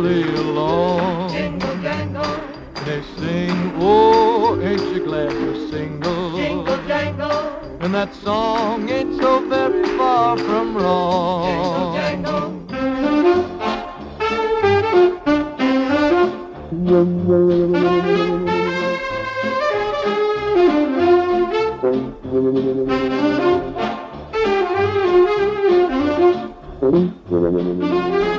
merrily along. Jingle jangle, They sing, oh, ain't you glad you're single? jingle jangle, And that song ain't so very far from wrong. jingle jangle. Thank you.